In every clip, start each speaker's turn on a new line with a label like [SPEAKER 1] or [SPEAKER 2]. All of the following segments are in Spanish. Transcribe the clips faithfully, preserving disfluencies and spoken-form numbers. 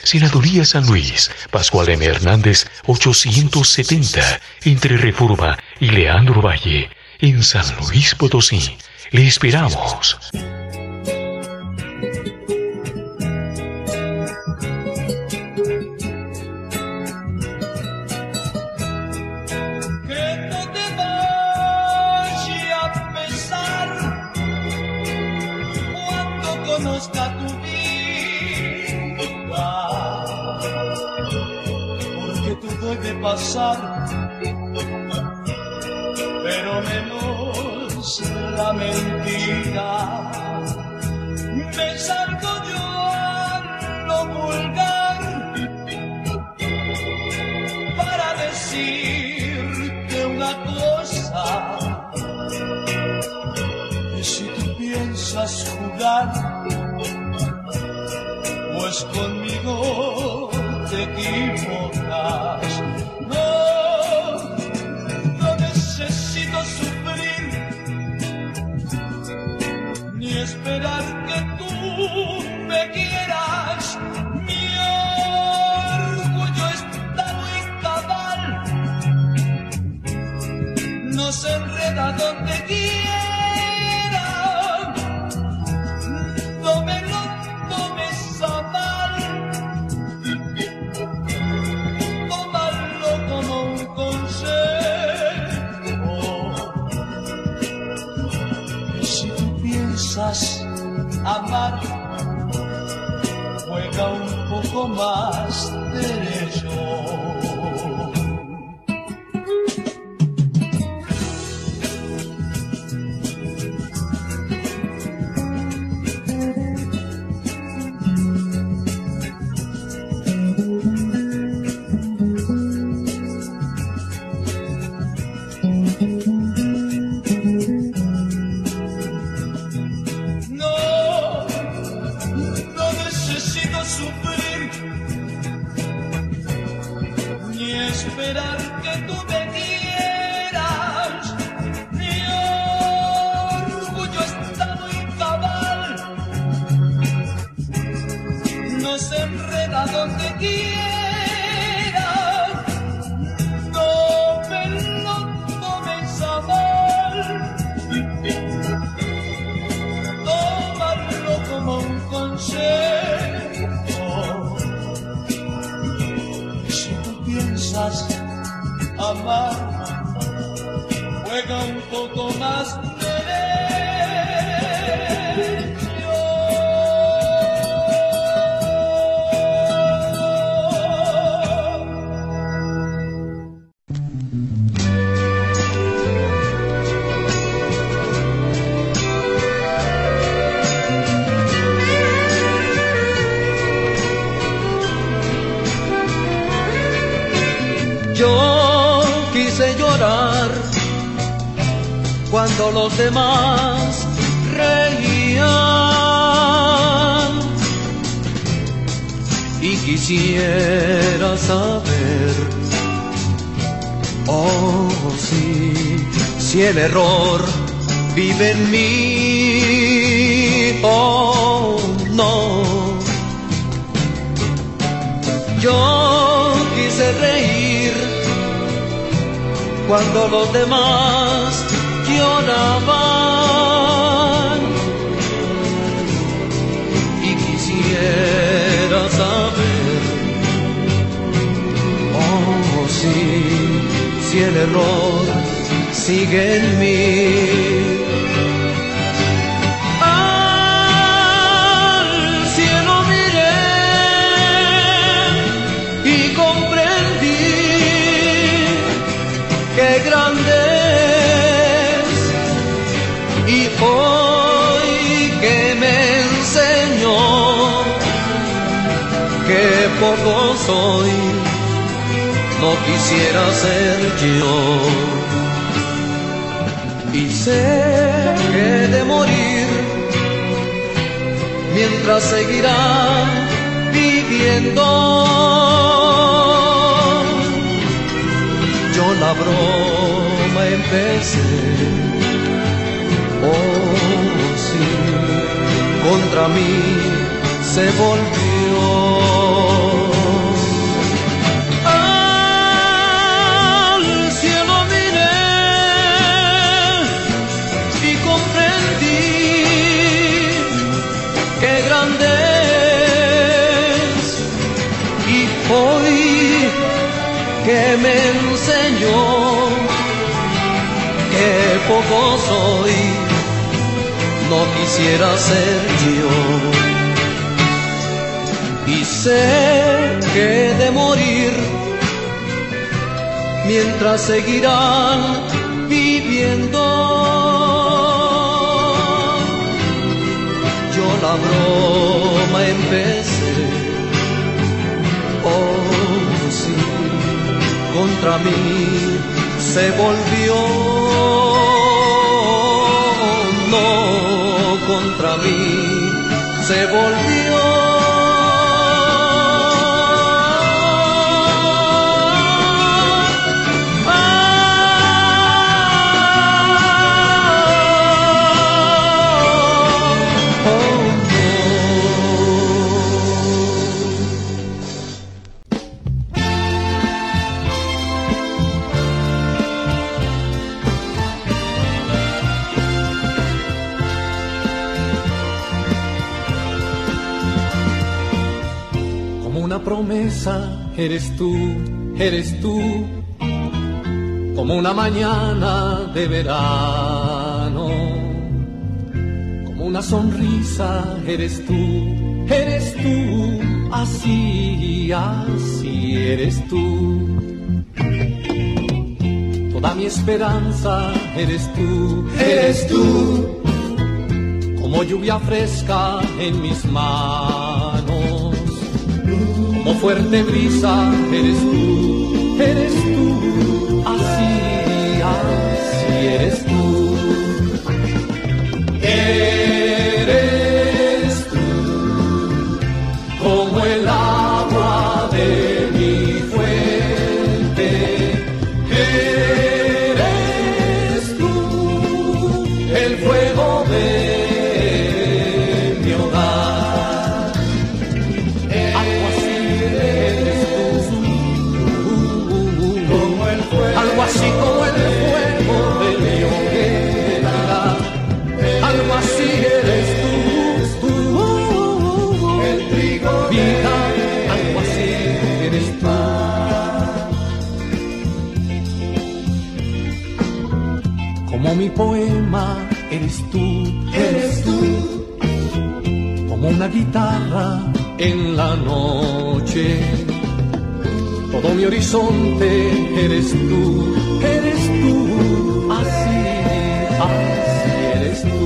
[SPEAKER 1] Senaduría San Luis, Pascual M. Hernández, ochocientos setenta, entre Reforma y Leandro Valle, en San Luis Potosí. Le esperamos.
[SPEAKER 2] Conozca tu vida, porque tú debes pasar, pero menos la mentira. Me salgo yo a lo vulgar para decirte una cosa, que si tú piensas jugar, pues conmigo te equivocas. No, no necesito sufrir, ni esperar que tú me quieras. Mi orgullo está muy cabal, no se enreda donde quiera. Amar, juega un poco más derecho. Esperar que tú me quieras, mi orgullo está muy cabal, no se enreda donde quiera. No me lo tomes a mal, tómalo como un consejo. Si tú piensas amar, juega un poco más derecho.
[SPEAKER 3] Yo quise llorar cuando los demás reían y quisiera saber, oh sí, si el error vive en mí, oh no. Yo quise reír cuando los demás lloraban y quisiera saber, oh sí, si el error sigue en mí. Qué grande es, y hoy que me enseñó que poco soy, no quisiera ser yo. Y sé que de morir, mientras seguirá viviendo, yo la broma empecé, oh sí, contra mí se volvió. que me enseñó que poco soy, no quisiera ser yo. Y sé que de morir, mientras seguirán viviendo, yo la broma empecé. Oh, sí, contra mí se volvió. No, contra mí se volvió.
[SPEAKER 4] Promesa, eres tú, eres tú, como una mañana de verano, como una sonrisa, eres tú, eres tú, así, así eres tú. Toda mi esperanza, eres tú, eres tú, como lluvia fresca en mis manos. Como fuerte brisa, eres tú, eres tú, así, así eres tú. Eres tú, como el agua de mi fuente. Eres tú, el fuego de mi hogar. Algo así como el fuego de mi hoguera, algo así eres tú, tú, el trigo vida, algo así eres tú. Como mi poema eres tú, eres tú, como una guitarra en la noche. Todo mi horizonte eres tú, eres tú, así, así eres tú.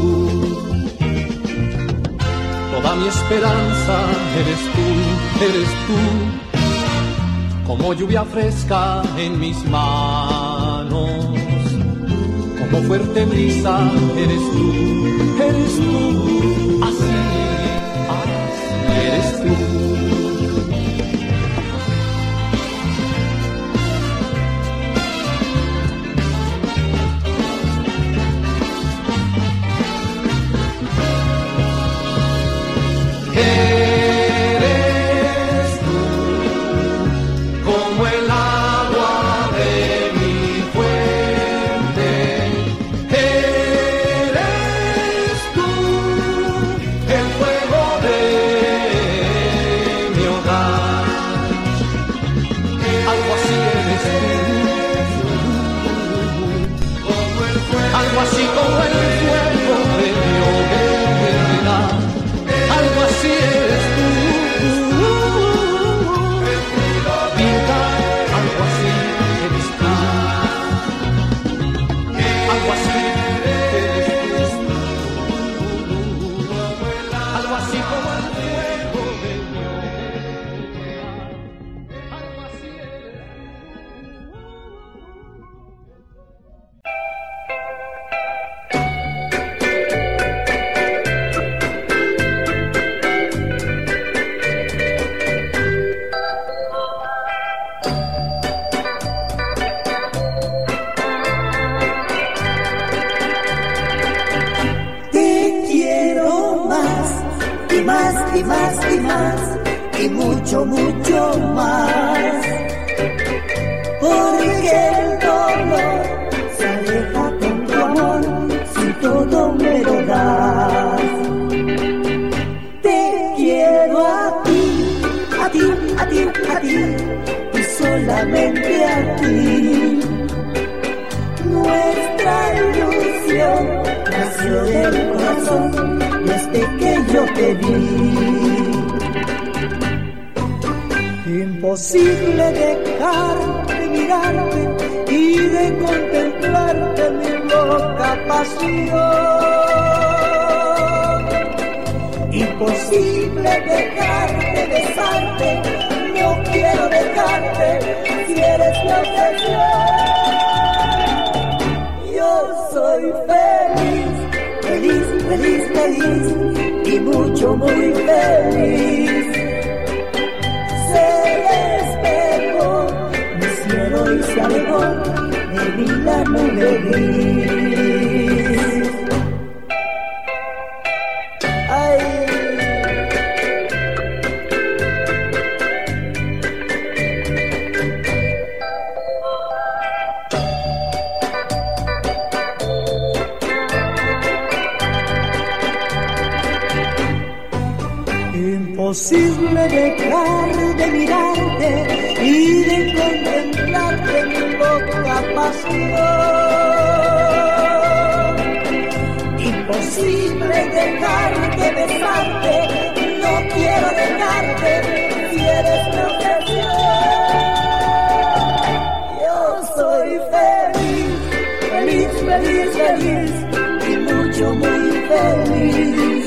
[SPEAKER 4] Toda mi esperanza eres tú, eres tú, como lluvia fresca en mis manos, como fuerte brisa eres tú, eres tú, así, así eres tú. Eres tú, como el agua de mi fuente. Eres tú, el fuego de mi hogar. Algo así eres tú, como el fuego, algo así como el fuego de mi hoguera. Algo así eres tú, vida, algo así eres tú, algo así eres tú, algo así como el fuego de mi hoguera, algo así eres
[SPEAKER 5] más y más y más y mucho, mucho más, porque el dolor se aleja con tu amor si todo me lo das. Te quiero a ti, a ti, a ti, a ti, y solamente a quiero del corazón desde que yo te vi. Imposible dejar de mirarte y de contemplarte mi loca pasión. Imposible dejar de besarte, no quiero dejarte si eres mi obsesión. Yo soy feliz, feliz, feliz, feliz y mucho, muy feliz. Se despegó mi cielo y se alejó de mí la nube gris. Ay. Imposible dejar de mirarte y de contemplarte mi loca pasión. Imposible dejar de besarte, no quiero dejarte si eres mi obsesión. Yo soy feliz, feliz, feliz, feliz y mucho, muy feliz.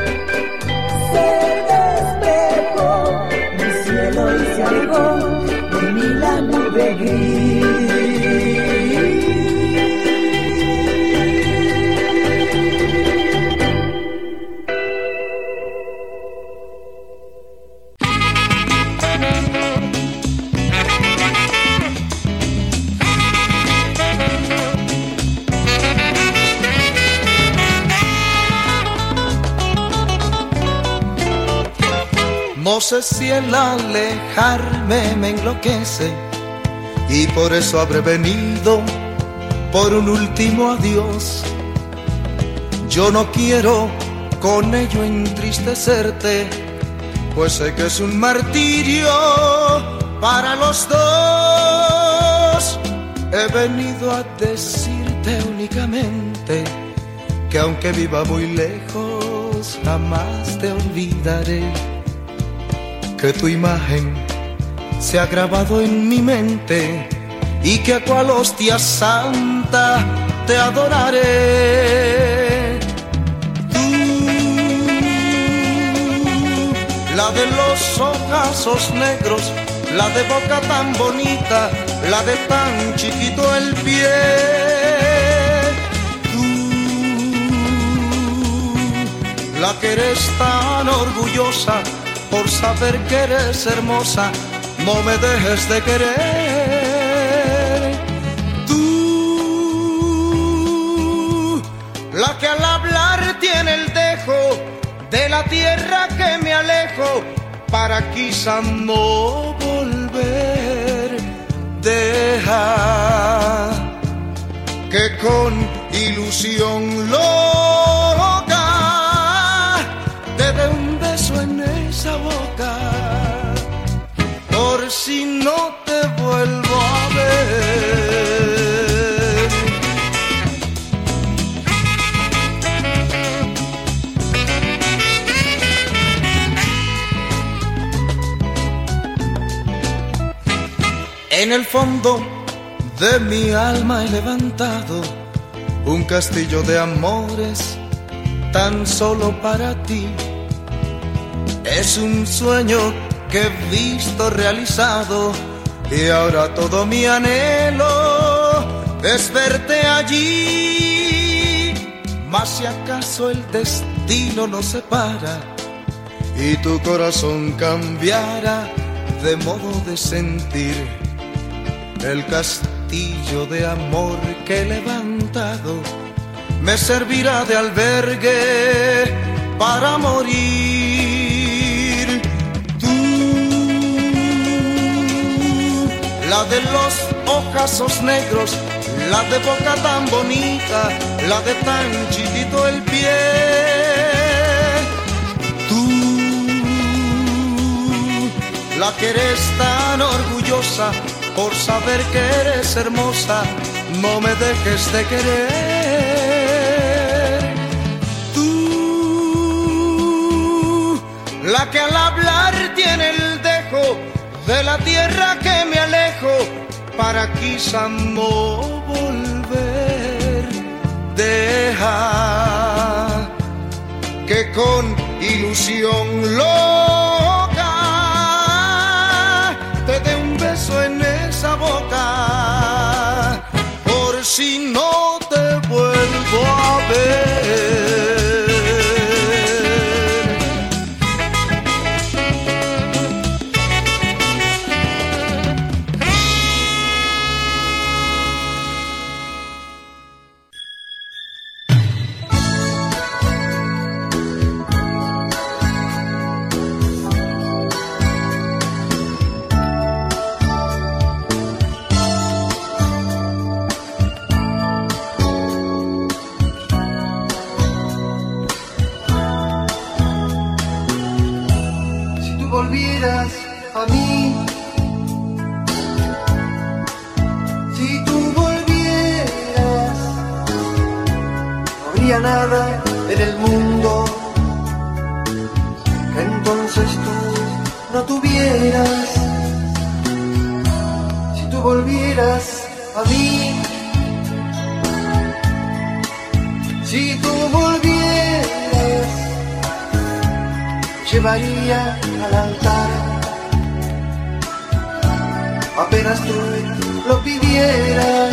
[SPEAKER 5] Se despejó mi cielo y se alejó de mí la nube gris.
[SPEAKER 4] No sé si el alejarme me enloquece y por eso habré venido por un último adiós. Yo no quiero con ello entristecerte, pues sé que es un martirio para los dos. He venido a decirte únicamente que aunque viva muy lejos jamás te olvidaré, que tu imagen se ha grabado en mi mente y que a cual hostia santa te adoraré. Tú, la de los ojazos negros, la de boca tan bonita, la de tan chiquito el pie. Tú, la que eres tan orgullosa por saber que eres hermosa, no me dejes de querer. Tú, la que al hablar tiene el dejo de la tierra que me alejo para quizá no volver. Deja que con ilusión loca te dé un beso en esa boca, por si no te vuelvo a ver. En el fondo de mi alma he levantado un castillo de amores tan solo para ti. Es un sueño que he visto realizado y ahora todo mi anhelo es verte allí. Mas si acaso el destino nos separa y tu corazón cambiara de modo de sentir, el castillo de amor que he levantado me servirá de albergue para morir. Tú, la de los ojazos negros, la de boca tan bonita, la de tan chiquito el pie. Tú, la que eres tan orgullosa por saber que eres hermosa, no me dejes de querer. la que al hablar tiene el dejo de la tierra que me alejo para quizá no volver. Deja que con ilusión loca te dé un beso en esa boca, por si no te vuelvo a ver.
[SPEAKER 3] Volvieras a mí, si tú volvieras, no habría nada en el mundo que entonces tú no tuvieras. Si tú volvieras a mí, si tú volvieras, llevaría al altar apenas tú lo pidieras.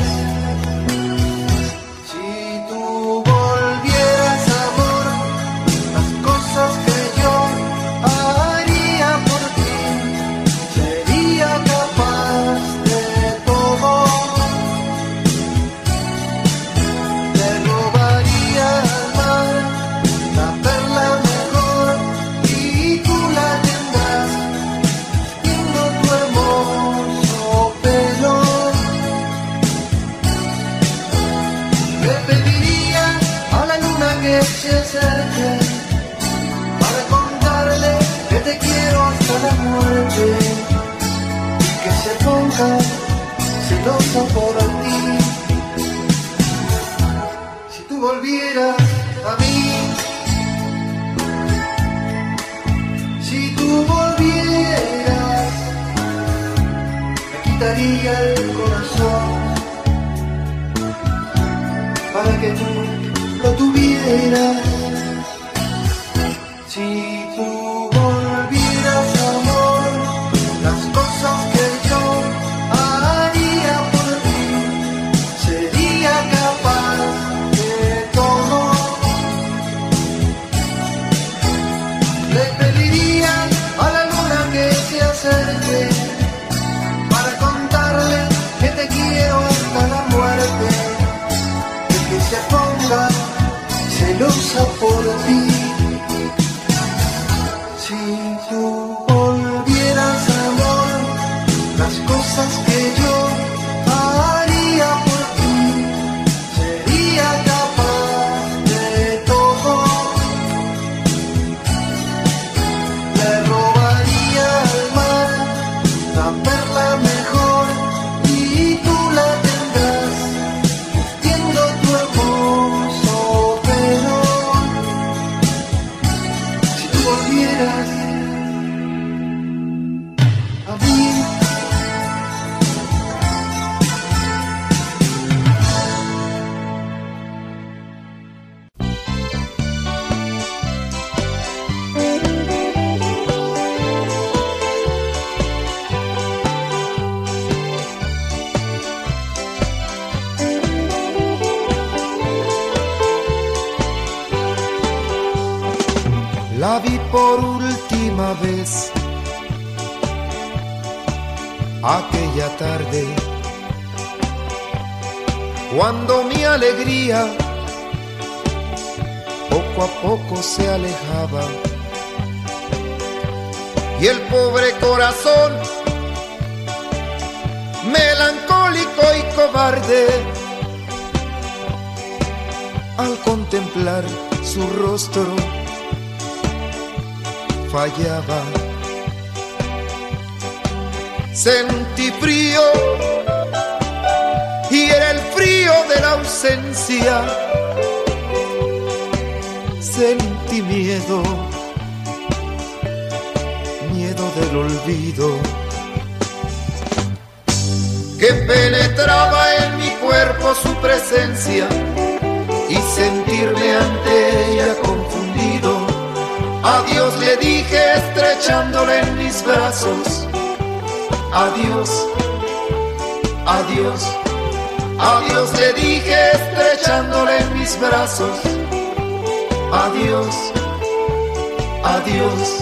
[SPEAKER 3] Si tú volvieras, amor, las cosas que yo haría por ti, sería capaz de todo. Te robaría al mar la perla mejor y tú la tendrás viendo tu hermoso pelo. Le pediría a la luna que se acerque para contarle que te quiero hasta la muerte y que se ponga celosa por ti. Si tú volvieras a mí, si tú volvieras, me quitaría el corazón para que tú lo tuvieras. Si tú volvieras, amor, las cosas que yo haría por ti, sería capaz de todo. Le pediría a la luna que se acerque para contarle que te quiero hasta la muerte y que se ponga celosa por ti. Si tú volvieras, amor, las cosas que yo haría por ti, sería capaz de todo. Le robaría al mar la perla mejor y tú la tendrás vistiendo tu hermoso pelo. Si tú volvieras a mí,
[SPEAKER 4] la vi por última vez aquella tarde, cuando mi alegría poco a poco se alejaba y el pobre corazón melancólico y cobarde al contemplar su rostro fallaba. Sentí frío y era el frío de la ausencia. Sentí miedo miedo del olvido que penetraba en mi cuerpo su presencia y sentirme ante ella confundido. Adiós le dije estrechándole en mis brazos. Adiós, adiós, adiós le dije estrechándole en mis brazos. Adiós, adiós.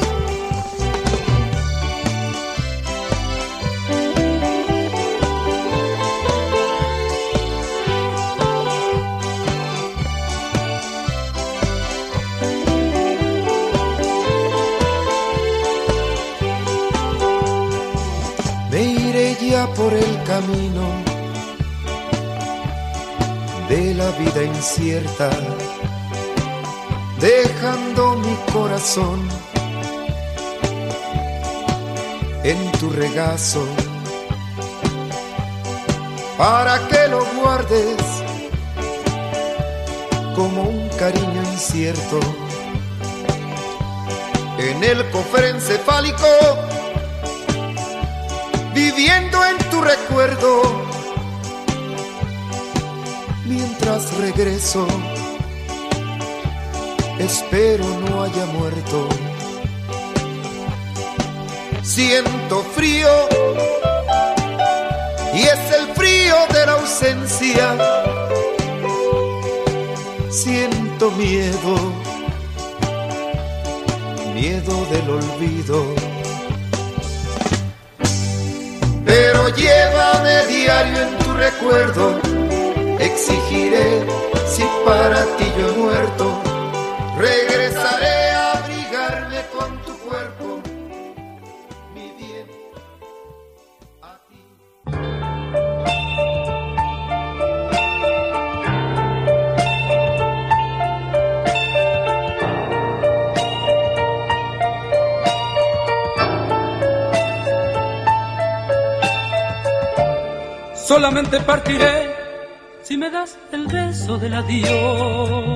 [SPEAKER 4] Por el camino de la vida incierta, dejando mi corazón en tu regazo, para que lo guardes como un cariño incierto en el cofre encefálico, viviendo en tu recuerdo, mientras regreso, espero no haya muerto. Siento frío, y es el frío de la ausencia. Siento miedo, miedo del olvido. Pero llévame diario en tu recuerdo, exigiré si para ti yo he muerto. Regresaré a abrigarme con tu cuerpo, mi bien, a ti.
[SPEAKER 6] Solamente partiré si me das el beso del adiós.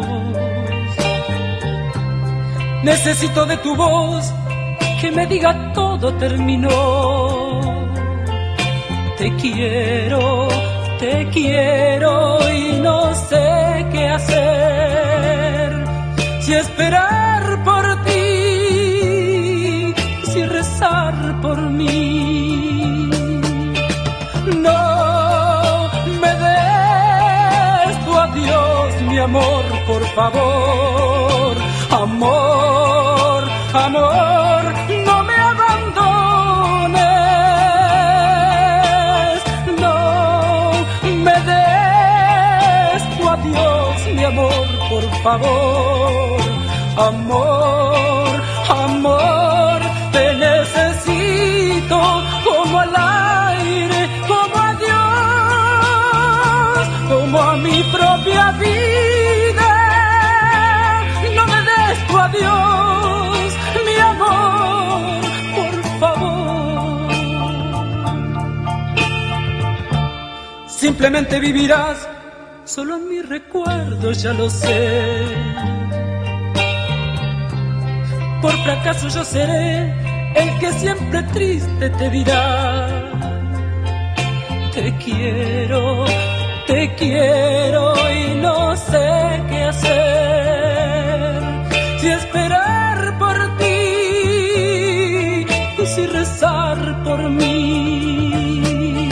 [SPEAKER 6] Necesito de tu voz que me diga todo terminó. Te quiero, te quiero y no sé qué hacer. Si esperar por ti, si rezar por mí. No me des tu adiós, mi amor, por favor. Amor, amor, no me abandones. No me des tu adiós, mi amor, por favor. Amor, amor, te necesito como al aire, como a Dios, como a mi propia vida. No me des tu adiós, mi amor, por favor. Simplemente vivirás solo en mi recuerdo, ya lo sé. Por fracaso yo seré el que siempre triste te dirá: te quiero, te quiero y no sé qué hacer. Si esperar por ti y si rezar por mí.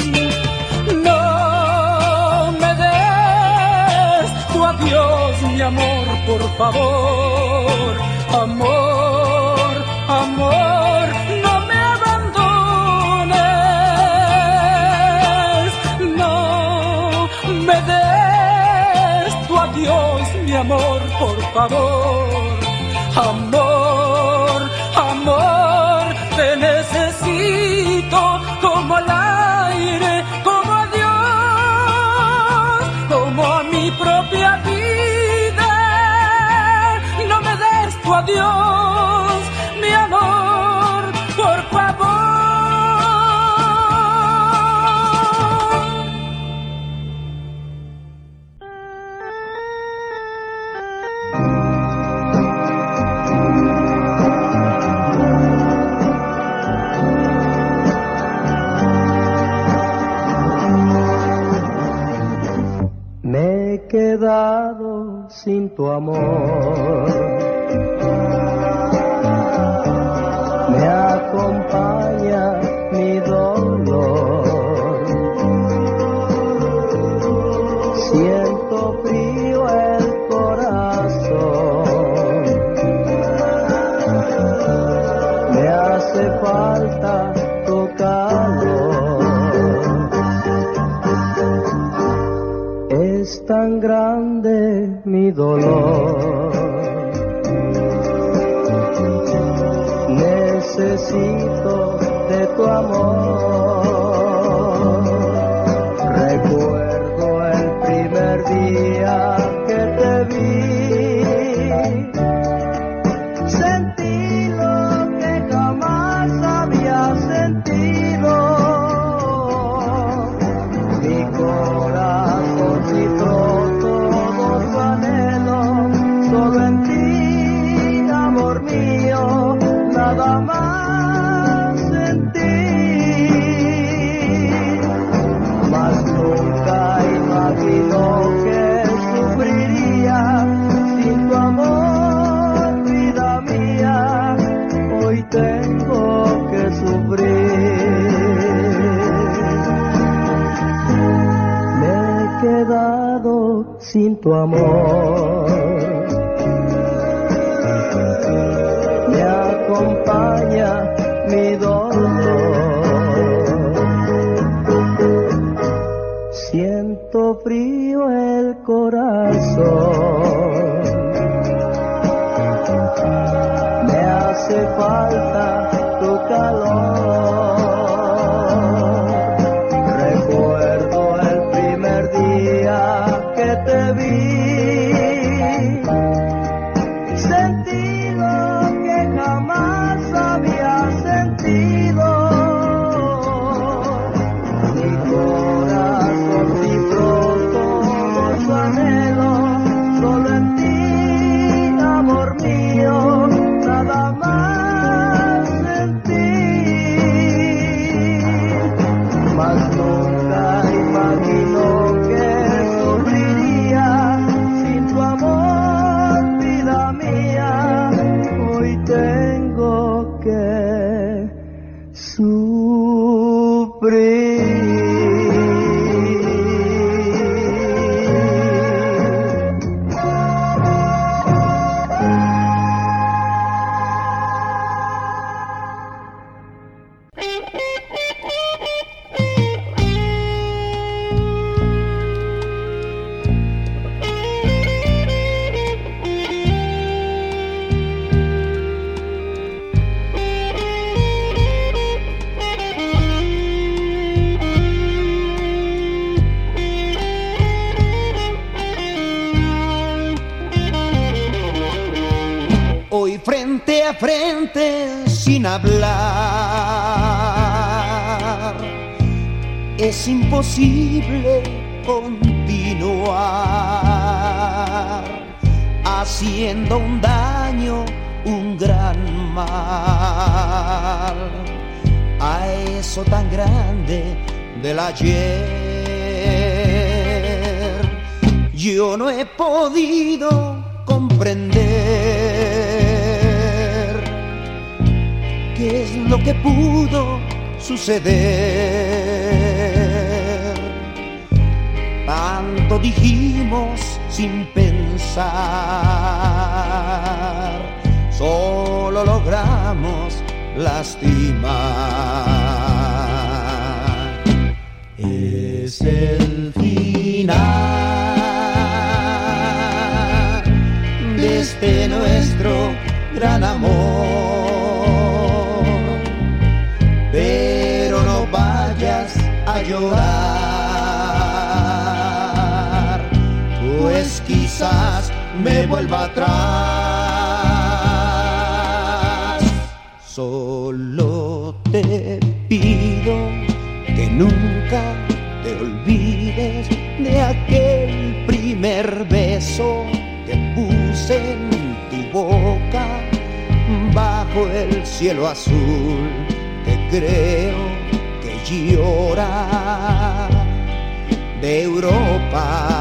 [SPEAKER 6] No me des tu adiós, mi amor, por favor. Amor, amor, no me abandones. No me des tu adiós, mi amor, por favor. Amor, amor, te necesito como al aire, como a Dios, como a mi propia vida. No me des tu adiós, mi amor, por favor.
[SPEAKER 7] quedado sin tu amor. Me acompaña mi dolor. Siento frío el corazón. Me hace falta tu calor. Es tan grande mi dolor. Necesito de tu amor. Recuerdo el primer día que te vi. Sentí lo que jamás había sentido. Mi corazoncito todo su anhelo, solo en ti, amor mío, nada más en ti. Mas nunca imaginó que sufriría sin tu amor, vida mía. Hoy tengo que sufrir. Me he quedado sin tu amor. Me acompaña mi dolor. Siento frío el corazón. Me hace falta tu calor. Recuerdo el primer día que te vi. Sentí lo que jamás había sentido. Mi corazón vibró todo su anhelo, solo en ti, amor mío, nada más en ti. Mas nunca imaginó que sufriría sin tu amor, vida mía. Hoy tengo que sufrir.
[SPEAKER 4] Hoy frente a frente sin hablar, es imposible continuar haciendo un daño, un gran mal a eso tan grande del ayer. Yo no he podido comprender qué es lo que pudo suceder. Tanto dijimos sin pensar, solo logramos lastimar. Es el final de este nuestro gran amor, pero no vayas a llorar, pues quizás me vuelva atrás. Solo te pido que nunca te olvides de aquel primer beso que puse en tu boca bajo el cielo azul, que creo que llora de Europa.